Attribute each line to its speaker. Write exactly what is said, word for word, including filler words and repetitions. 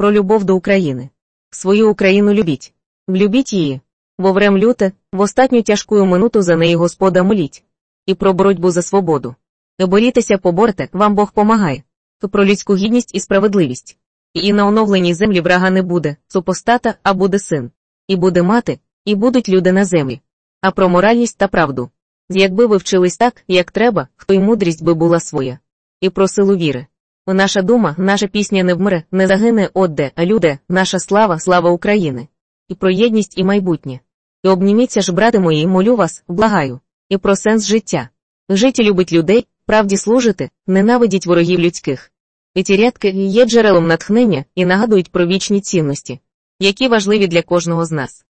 Speaker 1: про любов до України. Свою Україну любіть. Влюбіть її. Воврем люте, в остатню тяжкую минуту за неї Господа моліть. І про боротьбу за свободу. Борітеся, поборте, вам Бог помагає. Про людську гідність і справедливість. І на оновленій землі врага не буде, супостата, а буде син. І буде мати, і будуть люди на землі. А про моральність та правду. Якби ви вчились так, як треба, хто й мудрість би була своя. І про силу віри. Наша дума, наша пісня не вмре, не загине одде, а люде, наша слава, слава України. І про єдність і майбутнє. І обніміться ж, брати мої, молю вас, благаю. І про сенс життя. Життя любить людей, правді служити, ненавидіть ворогів людських. І ці рядки є джерелом натхнення і нагадують про вічні цінності, які важливі для кожного з нас.